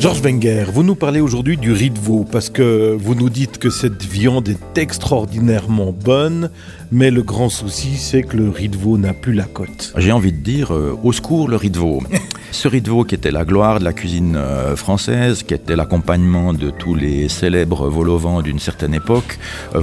Georges Wenger, vous nous parlez aujourd'hui du riz de veau parce que vous nous dites que cette viande est extraordinairement bonne, mais le grand souci c'est que le riz de veau n'a plus la cote. J'ai envie de dire au secours le riz de veau. Ce riz de veau qui était la gloire de la cuisine française, qui était l'accompagnement de tous les célèbres vol au vent d'une certaine époque,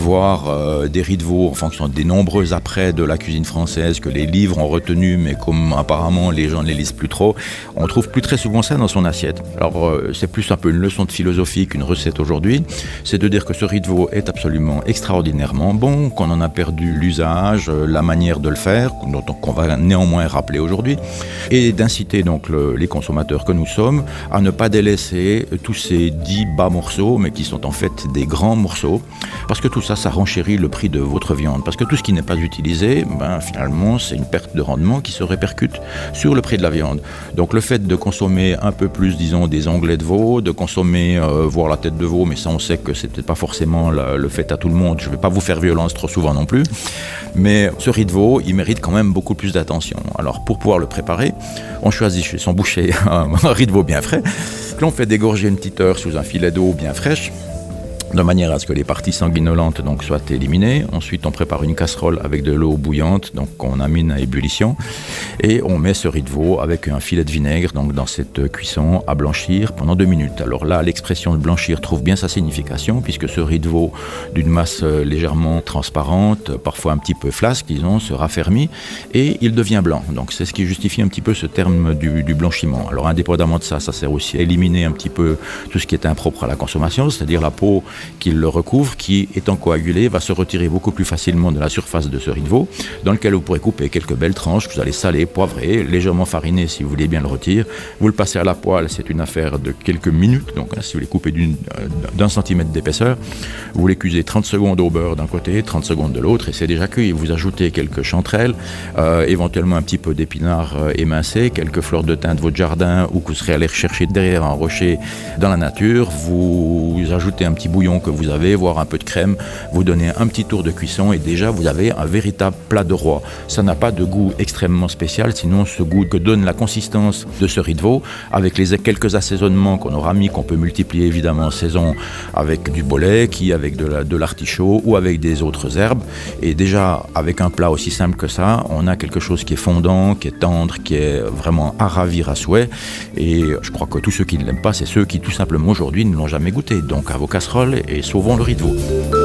voire des riz de veau en fonction des nombreux apprêts de la cuisine française que les livres ont retenu, mais comme apparemment les gens ne les lisent plus trop, on trouve plus très souvent ça dans son assiette. Alors c'est plus un peu une leçon de philosophie qu'une recette aujourd'hui, c'est de dire que ce riz de veau est absolument extraordinairement bon, qu'on en a perdu l'usage, la manière de le faire, qu'on va néanmoins rappeler aujourd'hui, et d'inciter donc les consommateurs que nous sommes à ne pas délaisser tous ces 10 bas morceaux, mais qui sont en fait des grands morceaux, parce que tout ça, ça renchérit le prix de votre viande, parce que tout ce qui n'est pas utilisé, finalement, c'est une perte de rendement qui se répercute sur le prix de la viande. Donc le fait de consommer un peu plus, disons, des onglets de veau, de consommer, voire la tête de veau, mais ça on sait que c'était pas forcément le fait à tout le monde, je vais pas vous faire violence trop souvent non plus, mais ce riz de veau, il mérite quand même beaucoup plus d'attention. Alors pour pouvoir le préparer, on choisit chez son boucher un riz de veau bien frais, que l'on fait dégorger une petite heure sous un filet d'eau bien fraîche, de manière à ce que les parties sanguinolentes donc soient éliminées. Ensuite, on prépare une casserole avec de l'eau bouillante, donc on amène à ébullition, et on met ce riz de veau avec un filet de vinaigre donc dans cette cuisson à blanchir pendant 2 minutes. Alors là, l'expression de blanchir trouve bien sa signification, puisque ce riz de veau d'une masse légèrement transparente, parfois un petit peu flasque, disons, se raffermit et il devient blanc. Donc c'est ce qui justifie un petit peu ce terme du blanchiment. Alors indépendamment de ça, ça sert aussi à éliminer un petit peu tout ce qui est impropre à la consommation, c'est-à-dire la peau qui le recouvre, qui étant coagulé va se retirer beaucoup plus facilement de la surface de ce riz de veau, dans lequel vous pourrez couper quelques belles tranches, vous allez saler, poivrer, légèrement fariner si vous voulez bien le rôtir. Vous le passez à la poêle, c'est une affaire de quelques minutes, donc si vous les coupez d'un centimètre d'épaisseur, vous les cuisez 30 secondes au beurre d'un côté, 30 secondes de l'autre, et c'est déjà cuit. Vous ajoutez quelques chanterelles, éventuellement un petit peu d'épinards émincés, quelques fleurs de thym de votre jardin, ou que vous serez allé chercher derrière un rocher dans la nature. Vous ajoutez un petit bouillon que vous avez, voire un peu de crème, vous donnez un petit tour de cuisson et déjà vous avez un véritable plat de roi. Ça n'a pas de goût extrêmement spécial, sinon ce goût que donne la consistance de ce riz de veau, avec les quelques assaisonnements qu'on aura mis, qu'on peut multiplier évidemment en saison avec du bolet, avec de l'artichaut ou avec des autres herbes. Et déjà avec un plat aussi simple que ça, on a quelque chose qui est fondant, qui est tendre, qui est vraiment à ravir à souhait. Et je crois que tous ceux qui ne l'aiment pas, c'est ceux qui tout simplement aujourd'hui ne l'ont jamais goûté. Donc à vos casseroles et sauvons le riz de veau.